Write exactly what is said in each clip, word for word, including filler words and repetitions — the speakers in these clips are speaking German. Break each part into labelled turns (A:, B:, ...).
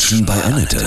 A: Menschen bei Annette.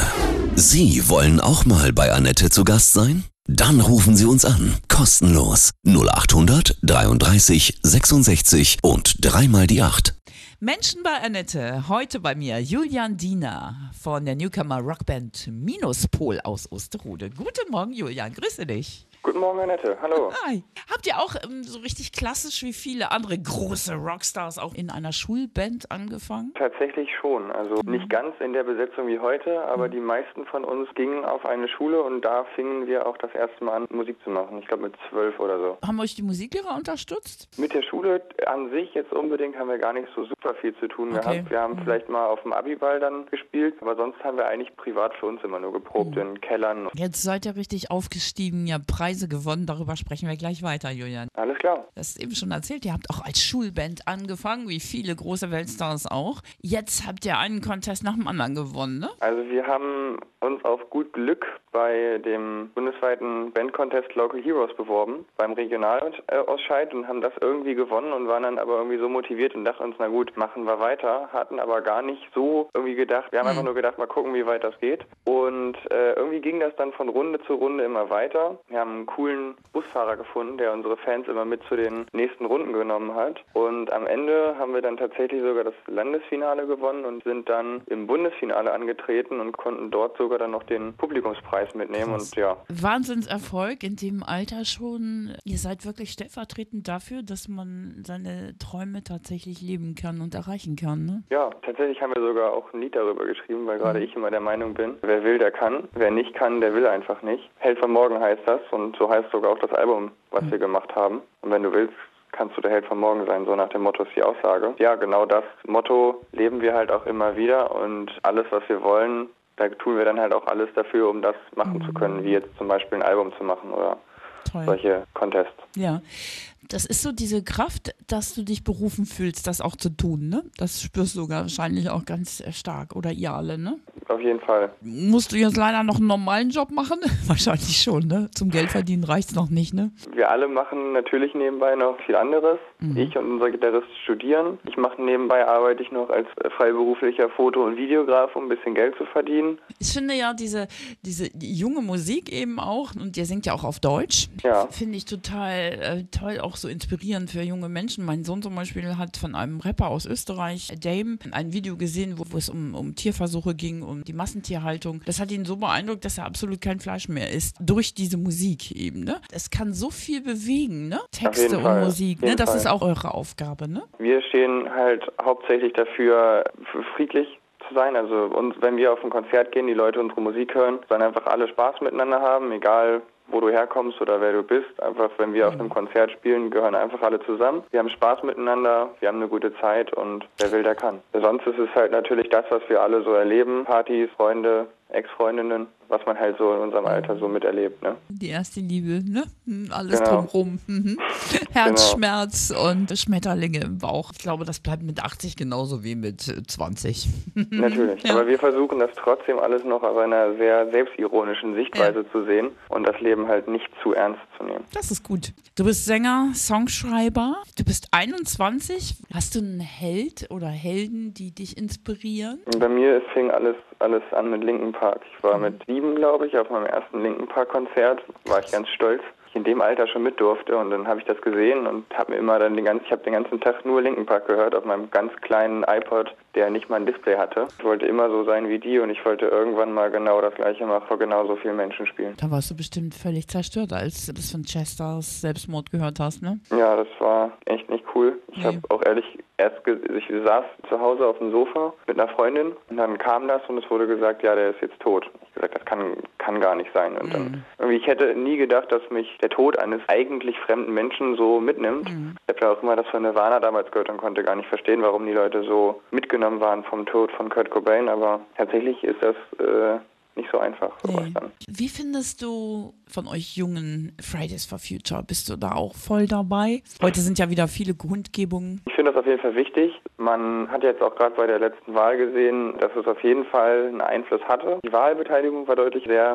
A: Sie wollen auch mal bei Annette zu Gast sein? Dann rufen Sie uns an. Kostenlos. null acht hundert dreiunddreißig sechsundsechzig und dreimal die acht.
B: Menschen bei Annette. Heute bei mir Julian Diener von der Newcomer Rockband Minuspol aus Osterode. Guten Morgen, Julian. Grüße dich.
C: Guten Morgen, Annette. Hallo.
B: Hi. Habt ihr auch ähm, so richtig klassisch wie viele andere große Rockstars auch in einer Schulband angefangen?
C: Tatsächlich schon. Also
B: Mhm.
C: nicht ganz in der Besetzung wie heute, aber mhm. die meisten von uns gingen auf eine Schule und da fingen wir auch das erste Mal an, Musik zu machen. Ich glaube mit zwölf oder so.
B: Haben euch die Musiklehrer unterstützt?
C: Mit der Schule an sich jetzt unbedingt haben wir gar nicht so super viel zu tun
B: Okay.
C: gehabt. Wir haben mhm. vielleicht mal auf dem Abiball dann gespielt, aber sonst haben wir eigentlich privat für uns immer nur geprobt mhm. in Kellern.
B: Jetzt seid ihr richtig aufgestiegen, ihr habt Preise gewonnen, darüber sprechen wir gleich weiter, Julian.
C: Alles klar.
B: Du hast eben schon erzählt, ihr habt auch als Schulband angefangen, wie viele große Weltstars auch. Jetzt habt ihr einen Contest nach dem anderen gewonnen, ne?
C: Also wir haben uns auf gut Glück bei dem bundesweiten Band-Contest Local Heroes beworben, beim Regionalausscheid und haben das irgendwie gewonnen und waren dann aber irgendwie so motiviert und dachten uns, na gut, machen wir weiter, hatten aber gar nicht so irgendwie gedacht, wir haben mhm. einfach nur gedacht, mal gucken, wie weit das geht und äh, irgendwie ging das dann von Runde zu Runde immer weiter. Wir haben einen coolen Busfahrer gefunden, der unsere Fans immer mit zu den nächsten Runden genommen hat und am Ende haben wir dann tatsächlich sogar das Landesfinale gewonnen und sind dann im Bundesfinale angetreten und konnten dort sogar dann noch den Publikumspreis mitnehmen.
B: Krass.
C: Und ja.
B: Wahnsinnserfolg in dem Alter schon. Ihr seid wirklich stellvertretend dafür, dass man seine Träume tatsächlich leben kann und erreichen kann, ne?
C: Ja, tatsächlich haben wir sogar auch ein Lied darüber geschrieben, weil gerade mhm. ich immer der Meinung bin, wer will, der kann. Wer nicht kann, der will einfach nicht. Held von morgen heißt das und so heißt sogar auch das Album, was mhm. wir gemacht haben. Und wenn du willst, kannst du der Held von morgen sein, so nach dem Motto ist die Aussage. Ja, genau das Motto leben wir halt auch immer wieder und alles, was wir wollen, da tun wir dann halt auch alles dafür, um das machen mhm. zu können, wie jetzt zum Beispiel ein Album zu machen oder Toll. solche Contests.
B: Ja, das ist so diese Kraft, dass du dich berufen fühlst, das auch zu tun, ne? Das spürst du wahrscheinlich auch ganz stark, oder ihr alle, ne?
C: Auf jeden Fall.
B: Musst du jetzt leider noch einen normalen Job machen? Wahrscheinlich schon, ne? Zum Geld verdienen reicht's noch nicht, ne?
C: Wir alle machen natürlich nebenbei noch viel anderes. Mhm. Ich und unser Gitarrist studieren. Ich mache nebenbei, arbeite ich noch als freiberuflicher Foto- und Videograf, um ein bisschen Geld zu verdienen.
B: Ich finde ja diese, diese junge Musik eben auch, und ihr singt ja auch auf Deutsch,
C: ja.
B: finde ich total äh, toll, auch so inspirierend für junge Menschen. Mein Sohn zum Beispiel hat von einem Rapper aus Österreich, Dame, ein Video gesehen, wo, wo es um, um Tierversuche ging, um die Massentierhaltung. Das hat ihn so beeindruckt, dass er absolut kein Fleisch mehr isst. Durch diese Musik eben, ne? Es kann so viel bewegen, ne? Texte und
C: Fall.
B: Musik, ne? Das Fall. ist auch eure Aufgabe, ne?
C: Wir stehen halt hauptsächlich dafür, friedlich zu sein. Also uns, wenn wir auf ein Konzert gehen, die Leute unsere Musik hören, sollen einfach alle Spaß miteinander haben, egal wo du herkommst oder wer du bist. Einfach, wenn wir auf einem Konzert spielen, gehören einfach alle zusammen. Wir haben Spaß miteinander, wir haben eine gute Zeit und wer will, der kann. Sonst ist es halt natürlich das, was wir alle so erleben. Partys, Freunde, Ex-Freundinnen, was man halt so in unserem Alter so miterlebt, ne?
B: Die erste Liebe, ne? Alles
C: genau.
B: drumherum. Mhm. Herzschmerz genau. und Schmetterlinge im Bauch. Ich glaube, das bleibt mit achtzig genauso wie mit zwanzig.
C: Natürlich,
B: ja.
C: aber wir versuchen das trotzdem alles noch aus einer sehr selbstironischen Sichtweise ja. zu sehen und das Leben halt nicht zu ernst zu nehmen.
B: Das ist gut. Du bist Sänger, Songschreiber, du bist einundzwanzig. Hast du einen Held oder Helden, die dich inspirieren?
C: Bei mir fing alles, alles an mit Linkin Park. Ich war mit sieben, glaube ich, auf meinem ersten Linkin Park Konzert, war ich ganz stolz, dass ich in dem Alter schon mit durfte und dann habe ich das gesehen und habe mir immer dann den ganzen, ich habe den ganzen Tag nur Linkin Park gehört auf meinem ganz kleinen iPod, der nicht mal ein Display hatte. Ich wollte immer so sein wie die und ich wollte irgendwann mal genau das Gleiche machen, vor genauso vielen Menschen spielen.
B: Da warst du bestimmt völlig zerstört, als du das von Chesters Selbstmord gehört hast, ne?
C: Ja, das war echt nicht cool. Ich nee. habe auch ehrlich erst, ge- ich saß zu Hause auf dem Sofa mit einer Freundin und dann kam das und es wurde gesagt, ja, der ist jetzt tot. Ich habe gesagt, das kann, kann gar nicht sein. Und dann, irgendwie, ich hätte nie gedacht, dass mich der Tod eines eigentlich fremden Menschen so mitnimmt. Mhm. Ich habe ja auch immer das von Nirvana damals gehört und konnte gar nicht verstehen, warum die Leute so mitgenommen waren vom Tod von Kurt Cobain, aber tatsächlich ist das äh, nicht so einfach. Sowas
B: nee.
C: dann.
B: Wie findest du von euch Jungen Fridays for Future? Bist du da auch voll dabei? Heute sind ja wieder viele Kundgebungen.
C: Ich finde das auf jeden Fall wichtig. Man hat jetzt auch gerade bei der letzten Wahl gesehen, dass es auf jeden Fall einen Einfluss hatte. Die Wahlbeteiligung war deutlich sehr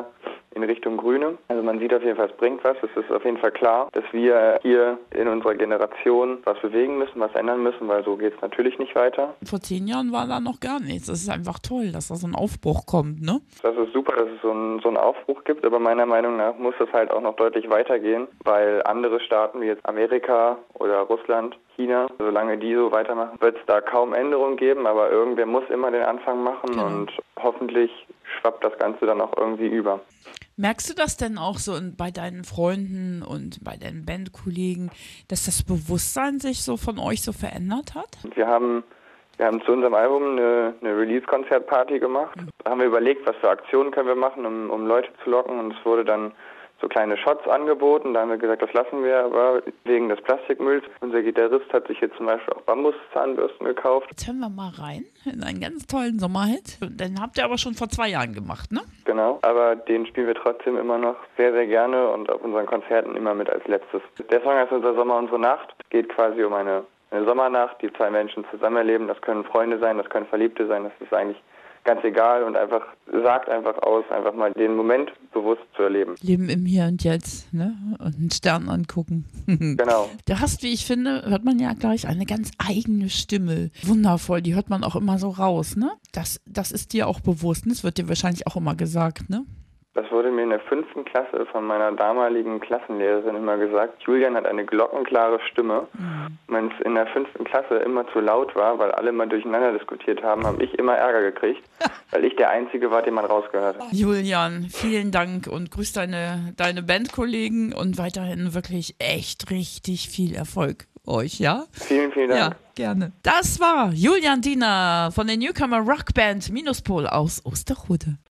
C: in Richtung Grüne. Also man sieht auf jeden Fall, es bringt was. Es ist auf jeden Fall klar, dass wir hier in unserer Generation was bewegen müssen, was ändern müssen, weil so geht es natürlich nicht weiter.
B: Vor zehn Jahren war da noch gar nichts. Das ist einfach toll, dass da so ein Aufbruch kommt, ne?
C: Das ist super, dass es so einen, so einen Aufbruch gibt, aber meiner Meinung nach muss es halt auch noch deutlich weitergehen, weil andere Staaten wie jetzt Amerika oder Russland, China, solange die so weitermachen, wird es da kaum Änderungen geben, aber irgendwer muss immer den Anfang machen
B: Genau.
C: Und hoffentlich schwappt das Ganze dann auch irgendwie über.
B: Merkst du das denn auch so in, bei deinen Freunden und bei deinen Bandkollegen, dass das Bewusstsein sich so von euch so verändert hat?
C: Wir haben, wir haben zu unserem Album eine, eine Release-Konzertparty gemacht. Da haben wir überlegt, was für Aktionen können wir machen, um, um Leute zu locken, und es wurde dann so kleine Shots angeboten. Da haben wir gesagt, das lassen wir aber wegen des Plastikmülls. Unser Gitarrist hat sich jetzt zum Beispiel auch Bambuszahnbürsten gekauft.
B: Jetzt hören wir mal rein in einen ganz tollen Sommerhit. Den habt ihr aber schon vor zwei Jahren gemacht, ne?
C: Genau, aber den spielen wir trotzdem immer noch sehr, sehr gerne und auf unseren Konzerten immer mit als letztes. Der Song heißt Unser Sommer, unsere Nacht. Es geht quasi um eine, eine Sommernacht, die zwei Menschen zusammen erleben. Das können Freunde sein, das können Verliebte sein. Das ist eigentlich ganz egal und einfach sagt einfach aus, einfach mal den Moment bewusst zu erleben.
B: Leben im Hier und Jetzt, ne? Und einen Stern angucken.
C: Genau.
B: Du hast, wie ich finde, hört man ja gleich eine ganz eigene Stimme. Wundervoll, die hört man auch immer so raus, ne? Das, das ist dir auch bewusst, ne? Das wird dir wahrscheinlich auch immer gesagt, ne?
C: Das wurde mir in der fünften Klasse von meiner damaligen Klassenlehrerin immer gesagt. Julian hat eine glockenklare Stimme. Mhm. Wenn es in der fünften Klasse immer zu laut war, weil alle mal durcheinander diskutiert haben, habe ich immer Ärger gekriegt, weil ich der Einzige war, den man rausgehört hat.
B: Julian, vielen Dank und grüß deine, deine Bandkollegen und weiterhin wirklich echt richtig viel Erfolg euch, ja?
C: Vielen, vielen Dank.
B: Ja, gerne. Das war Julian Diener von der Newcomer Rockband Minuspol aus Osterode.